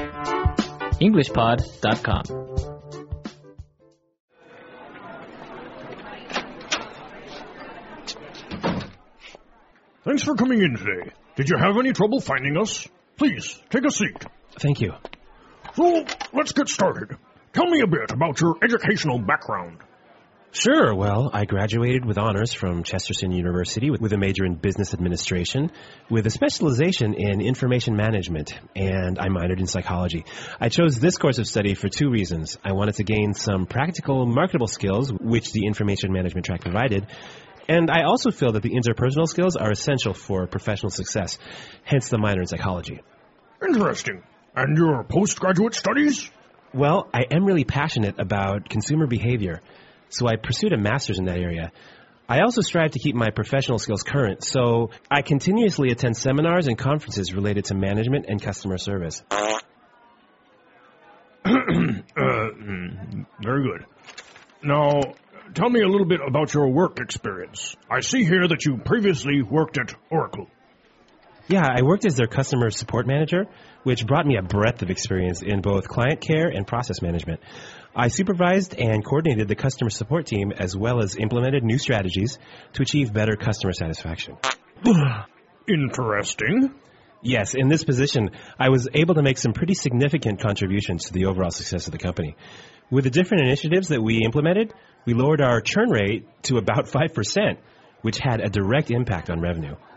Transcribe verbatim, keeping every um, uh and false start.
English Pod dot com. Thanks for coming in today. Did you have any trouble finding us? Please, take a seat. Thank you. So, let's get started. Tell me a bit about your educational background. Sure. Well, I graduated with honors from Chesterton University with a major in business administration with a specialization in information management, and I minored in psychology. I chose this course of study for two reasons. I wanted to gain some practical, marketable skills, which the information management track provided, and I also feel that the interpersonal skills are essential for professional success, hence the minor in psychology. Interesting. And your postgraduate studies? Well, I am really passionate about consumer behavior, so I pursued a master's in that area. I also strive to keep my professional skills current, so I continuously attend seminars and conferences related to management and customer service. uh, very good. Now, tell me a little bit about your work experience. I see here that you previously worked at Oracle. Yeah, I worked as their customer support manager, which brought me a breadth of experience in both client care and process management. I supervised and coordinated the customer support team as well as implemented new strategies to achieve better customer satisfaction. Interesting. Yes, in this position, I was able to make some pretty significant contributions to the overall success of the company. With the different initiatives that we implemented, we lowered our churn rate to about five percent, which had a direct impact on revenue.